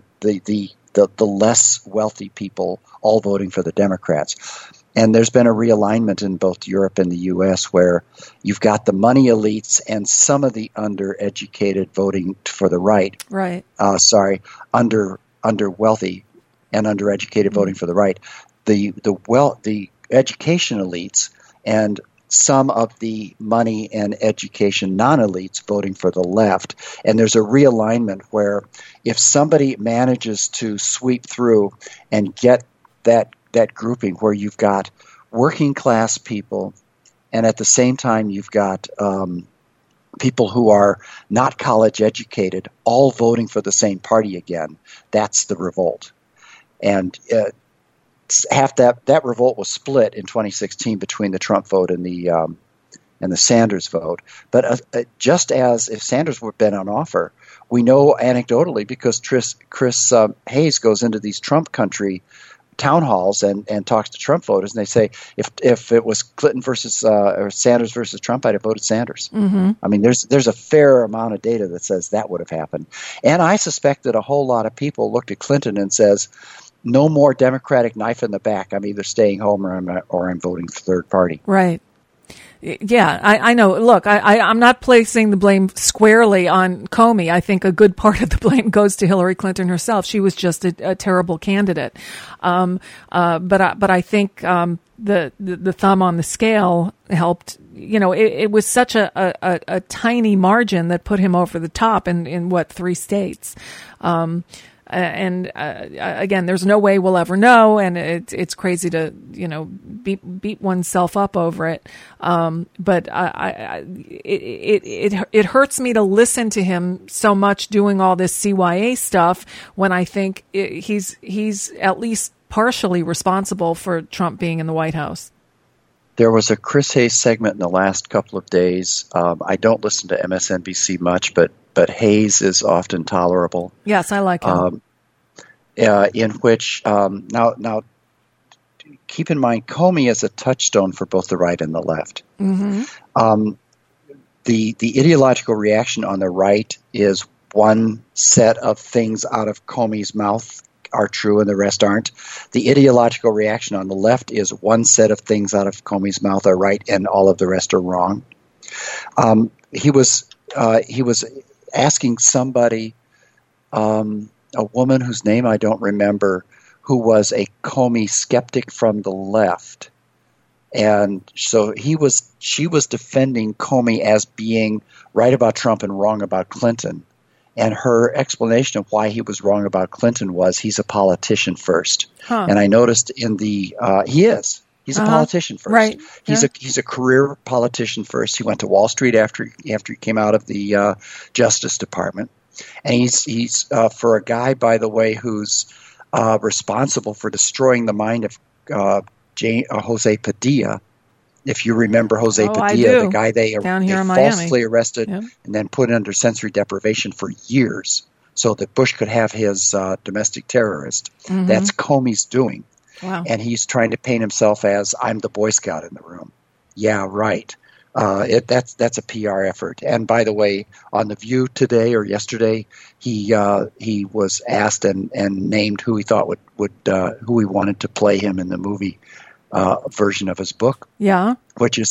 G: less wealthy people all voting for the Democrats. And there's been a realignment in both Europe and the U.S. where you've got the money elites and some of the undereducated voting for the right.
K: Right.
G: Under wealthy and undereducated voting for the right. The education elites and some of the money and education non-elites voting for the left. And there's a realignment where if somebody manages to sweep through and get that grouping where you've got working class people and at the same time you've got people who are not college educated all voting for the same party again, that's the revolt. And half that revolt was split in 2016 between the Trump vote and the Sanders vote. But just as if Sanders would have been on offer, we know anecdotally because Chris Hayes goes into these Trump country town halls and talks to Trump voters, and they say if it was Clinton versus or Sanders versus Trump, I'd have voted Sanders. Mm-hmm. I mean, there's a fair amount of data that says that would have happened, and I suspect that a whole lot of people looked at Clinton and says, no more Democratic knife in the back. I'm either staying home or I'm voting for third party.
K: Right. Yeah, I know. Look, I'm not placing the blame squarely on Comey. I think a good part of the blame goes to Hillary Clinton herself. She was just a terrible candidate. But I think the thumb on the scale helped. You know, it was such a tiny margin that put him over the top in 3 states. Again, there's no way we'll ever know, and it's crazy to beat oneself up over it. But it hurts me to listen to him so much doing all this CYA stuff when I think he's at least partially responsible for Trump being in the White House.
G: There was a Chris Hayes segment in the last couple of days. I don't listen to MSNBC much, but Hayes is often tolerable.
K: Yes, I like him.
G: In which now keep in mind Comey is a touchstone for both the right and the left. Mm-hmm. The ideological reaction on the right is one set of things out of Comey's mouth are true and the rest aren't. The ideological reaction on the left is one set of things out of Comey's mouth are right and all of the rest are wrong. He was asking somebody, a woman whose name I don't remember, who was a Comey skeptic from the left. And so she was defending Comey as being right about Trump and wrong about Clinton. And her explanation of why he was wrong about Clinton was he's a politician first.
K: Huh.
G: And I noticed in the he's a politician first.
K: Right.
G: He's a career politician first. He went to Wall Street after he came out of the Justice Department. And he's for a guy, by the way, who's responsible for destroying the mind of Jose Padilla. If you remember Jose Padilla, the guy they falsely arrested and then put under sensory deprivation for years so that Bush could have his domestic terrorist.
K: Mm-hmm.
G: That's Comey's doing.
K: Wow.
G: And he's trying to paint himself as, I'm the Boy Scout in the room. Yeah, right. That's a PR effort. And by the way, on The View today or yesterday, he was asked and named who he thought would who he wanted to play him in the movie version of his book.
K: Yeah.
G: Which his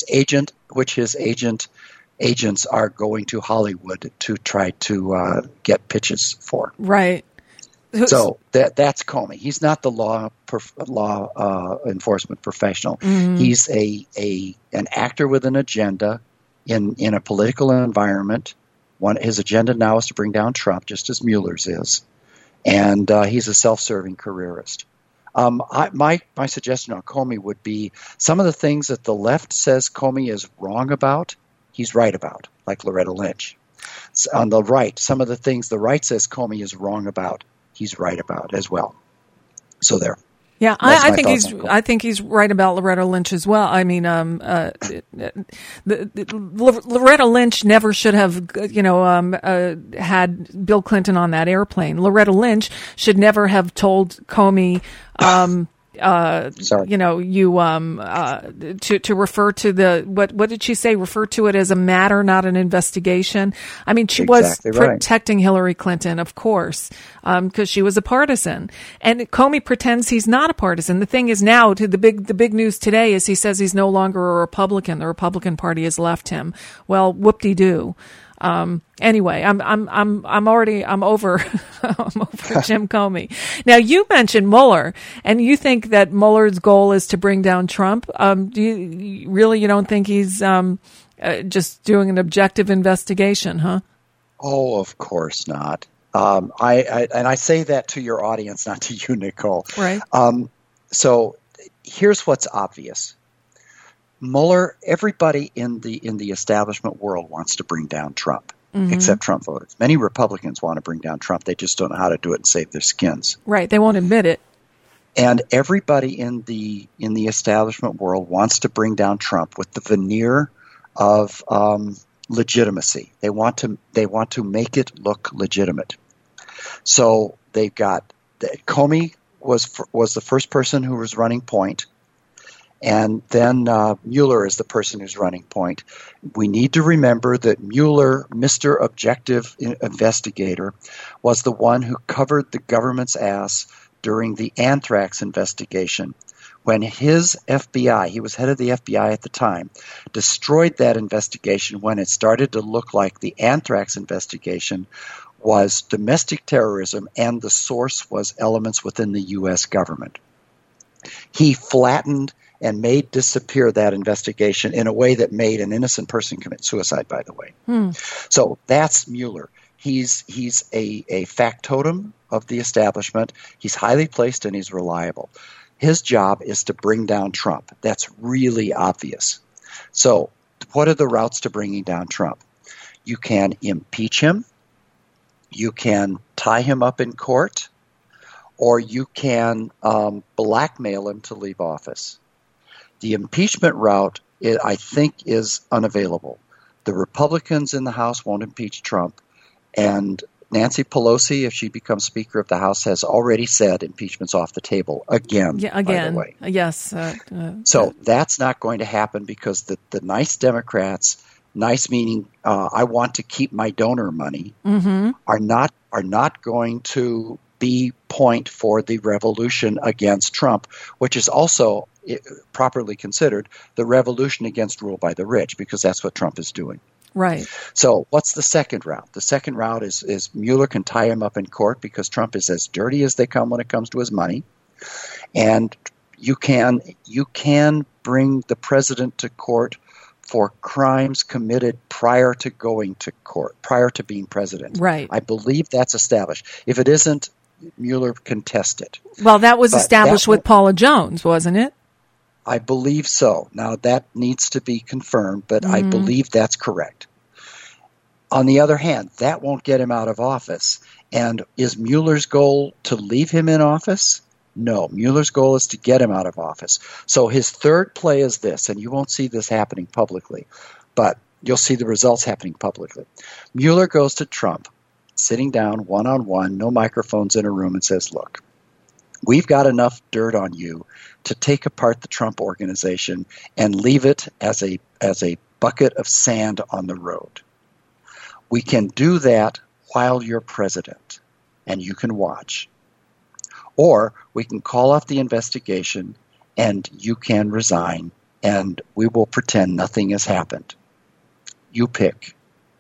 G: agents are going to Hollywood to try to get pitches for.
K: Right.
G: So that's Comey. He's not the law enforcement professional.
K: Mm-hmm.
G: He's an actor with an agenda in a political environment. His agenda now is to bring down Trump, just as Mueller's is, and he's a self-serving careerist. My suggestion on Comey would be some of the things that the left says Comey is wrong about, he's right about, like Loretta Lynch. On the right, some of the things the right says Comey is wrong about, he's right about as well. So there.
K: Yeah, I think he's right about Loretta Lynch as well. I mean, Loretta Lynch never should have, had Bill Clinton on that airplane. Loretta Lynch should never have told Comey, to refer to what did she say? Refer to it as a matter, not an investigation. I mean, she was protecting Hillary Clinton, of course, because she was a partisan. And Comey pretends he's not a partisan. The thing is now, the big news today is he says he's no longer a Republican. The Republican Party has left him. Well, whoop-de-doo. Anyway, I'm over Jim Comey. Now, you mentioned Mueller, and you think that Mueller's goal is to bring down Trump. You don't think he's just doing an objective investigation, huh?
G: Oh, of course not. I say that to your audience, not to you, Nicole.
K: Right.
G: So here's what's obvious. Mueller, everybody in the establishment world wants to bring down Trump, except Trump voters. Many Republicans want to bring down Trump. They just don't know how to do it and save their skins.
K: Right. They won't admit it.
G: And everybody in the establishment world wants to bring down Trump with the veneer of legitimacy. They want to make it look legitimate. So they've got Comey was the first person who was running point. And then Mueller is the person who's running point. We need to remember that Mueller, Mr. Objective Investigator, was the one who covered the government's ass during the anthrax investigation. When his FBI, he was head of the FBI at the time, destroyed that investigation when it started to look like the anthrax investigation was domestic terrorism and the source was elements within the U.S. government. He flattened and made disappear that investigation in a way that made an innocent person commit suicide, by the way. So that's Mueller. He's a factotum of the establishment. He's highly placed and he's reliable. His job is to bring down Trump. That's really obvious. So what are the routes to bringing down Trump? You can impeach him. You can tie him up in court. Or you can blackmail him to leave office. The impeachment route, I think, is unavailable. The Republicans in the House won't impeach Trump, and Nancy Pelosi, if she becomes Speaker of the House, has already said impeachment's off the table again.
K: Yeah, again.
G: By the way.
K: Yes.
G: So that's not going to happen because the nice Democrats, nice meaning I want to keep my donor money, are not going to be point for the revolution against Trump, which is also properly considered the revolution against rule by the rich, because that's what Trump is doing.
K: Right.
G: So what's the second route? The second route is Mueller can tie him up in court because Trump is as dirty as they come when it comes to his money. And you can bring the president to court for crimes committed prior to going to court, prior to being president.
K: Right.
G: I believe that's established. If it isn't, Mueller can test it.
K: Well, that was established with Paula Jones, wasn't it?
G: I believe so. Now, that needs to be confirmed, but I believe that's correct. On the other hand, that won't get him out of office. And is Mueller's goal to leave him in office? No. Mueller's goal is to get him out of office. So his third play is this, and you won't see this happening publicly, but you'll see the results happening publicly. Mueller goes to Trump, sitting down one-on-one, no microphones in a room, and says, look, we've got enough dirt on you to take apart the Trump organization and leave it as a bucket of sand on the road. We can do that while you're president, and you can watch. Or we can call off the investigation, and you can resign, and we will pretend nothing has happened. You pick.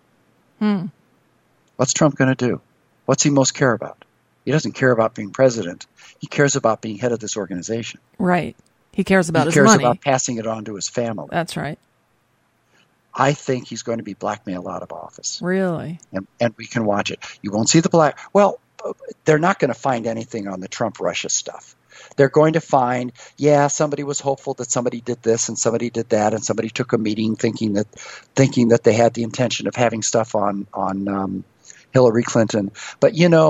G: What's Trump going to do? What's he most care about? He doesn't care about being president. He cares about being head of this organization.
K: Right. He cares about his
G: money. He cares
K: money.
G: about passing it on to his family.
K: That's right.
G: I think he's going to be blackmailed out of office.
K: Really?
G: And we can watch it. You won't see the black... Well, they're not going to find anything on the Trump-Russia stuff. They're going to find, somebody was hopeful that somebody did this and somebody did that, and somebody took a meeting thinking that they had the intention of having stuff on Hillary Clinton. But,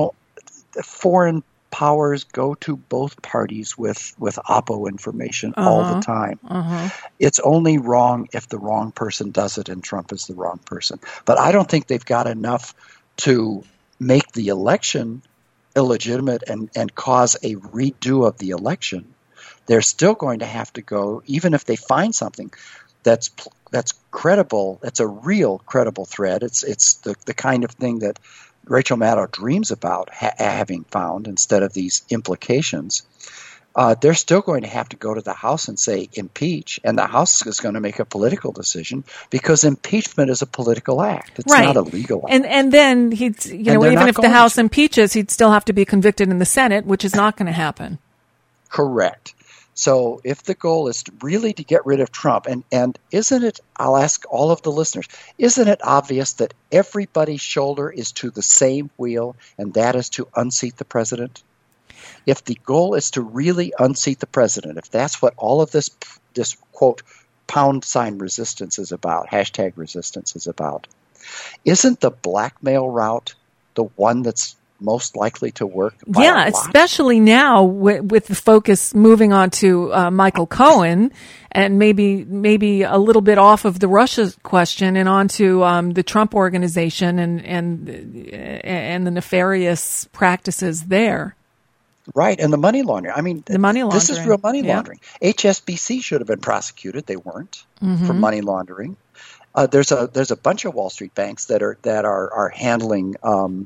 G: foreign powers go to both parties with Oppo information all the time. It's only wrong if the wrong person does it and Trump is the wrong person. But I don't think they've got enough to make the election illegitimate and cause a redo of the election. They're still going to have to go, even if they find something that's credible, it's a real credible threat. It's the kind of thing that Rachel Maddow dreams about having found instead of these implications. They're still going to have to go to the House and say impeach, and the House is going to make a political decision because impeachment is a political act. It's not a legal act.
K: And then he'd, even if the House impeaches, he'd still have to be convicted in the Senate, which is not going to happen.
G: Correct. So if the goal is really to get rid of Trump, and isn't it, I'll ask all of the listeners, isn't it obvious that everybody's shoulder is to the same wheel, and that is to unseat the president? If the goal is to really unseat the president, if that's what all of this quote, pound sign resistance is about, hashtag resistance is about, isn't the blackmail route the one that's most likely to work?
K: Yeah, especially now with the focus moving on to Michael Cohen and maybe a little bit off of the Russia question and onto the Trump organization and the nefarious practices there.
G: Right, and the money laundering. I mean,
K: the money laundering.
G: This is real money laundering. HSBC should have been prosecuted. They weren't for money laundering. There's a bunch of Wall Street banks that are handling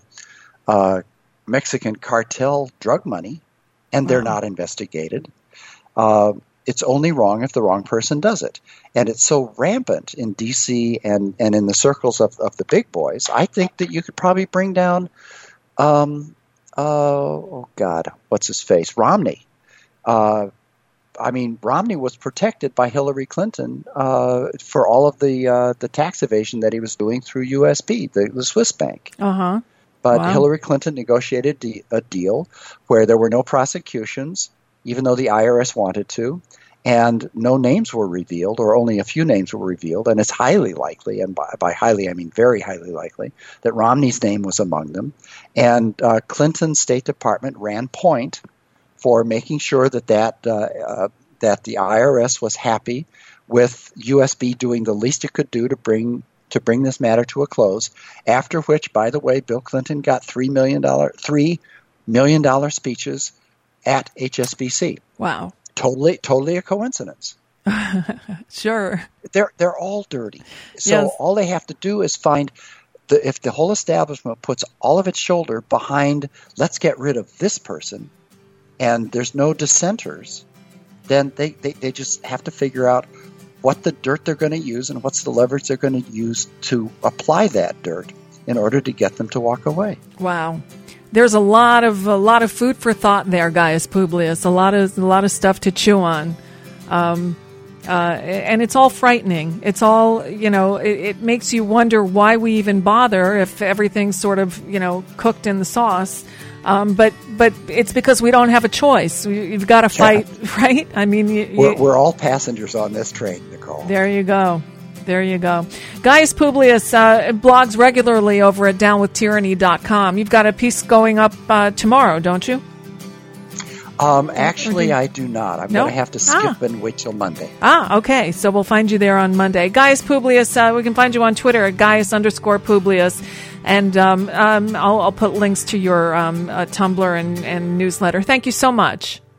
G: Mexican cartel drug money, and they're not investigated. It's only wrong if the wrong person does it. And it's so rampant in D.C. and in the circles of the big boys, I think that you could probably bring down, what's his face? Romney. Romney was protected by Hillary Clinton for all of the tax evasion that he was doing through USB, the Swiss bank. But Hillary Clinton negotiated a deal where there were no prosecutions, even though the IRS wanted to, and no names were revealed, or only a few names were revealed. And it's highly likely, and by highly I mean very highly likely, that Romney's name was among them. And Clinton's State Department ran point for making sure that the IRS was happy with USB doing the least it could do to bring this matter to a close, after which, by the way, Bill Clinton got $3 million speeches at HSBC.
K: Wow.
G: Totally a coincidence.
K: Sure.
G: They're all dirty. So all they have to do is find, if the whole establishment puts all of its shoulder behind, let's get rid of this person, and there's no dissenters, then they just have to figure out what the dirt they're going to use and what's the leverage they're going to use to apply that dirt in order to get them to walk away.
K: Wow. there's a lot of food for thought there, Gaius Publius. A lot of stuff to chew on. And it's all frightening. It's all, it makes you wonder why we even bother if everything's sort of, cooked in the sauce. But it's because we don't have a choice. You've got to fight, right? I mean,
G: we're all passengers on this train, Nicole.
K: There you go. Gaius Publius blogs regularly over at downwithtyranny.com. You've got a piece going up tomorrow, don't you?
G: Actually, I do not. I'm going to have to skip and wait till Monday.
K: Okay. So we'll find you there on Monday. Gaius Publius, we can find you on Twitter at Gaius_Publius. And I'll put links to your Tumblr and newsletter. Thank you so much.